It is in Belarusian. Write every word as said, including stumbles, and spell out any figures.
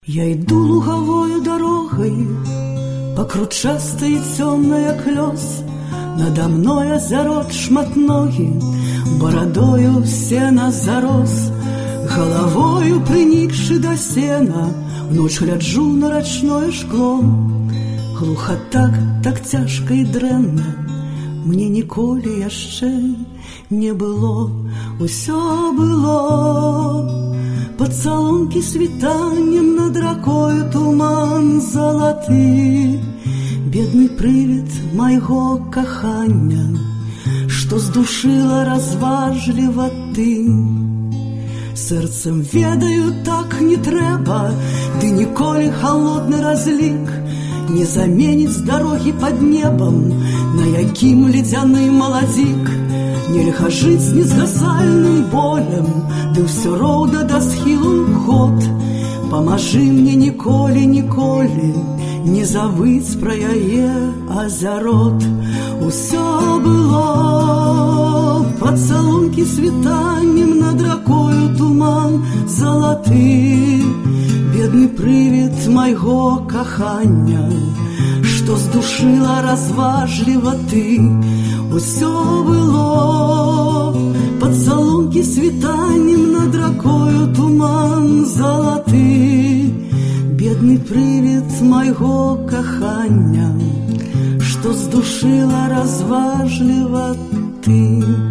Я иду луговою дорогой, покручастой и темной оклёс. Надо мной озерот шматногі, бородою сена зарос. Головою приникши до сена, в ночь гляджу на рачное шкло. Глуха так, так цяжка і дрэнна, мне ніколі яшчэ не было. Усё было. Поцалунки світаннем над ракою туман залаты. Бедный привид майго кахання, што здушила разважліва ты. Сэрцам ведаю, так не трэба, ды ніколі холодны разлік не заменіць дарогі пад небам, на якім ледзяны маладзік. Нельга жыць незгасальным болем, ды ўсё роўна да схілу ход. Памажы мне ніколі, ніколі не забыць пра яе азярот. Усё было. Пацалункі світаннем над ракою туман залаты. Бедны прывід майго кахання, што здушыла разважліва ты. Усё было. Поцалунки світаннем над ракою туман залаты. Бедный привид майго кахання, што здушыла разважліва ты.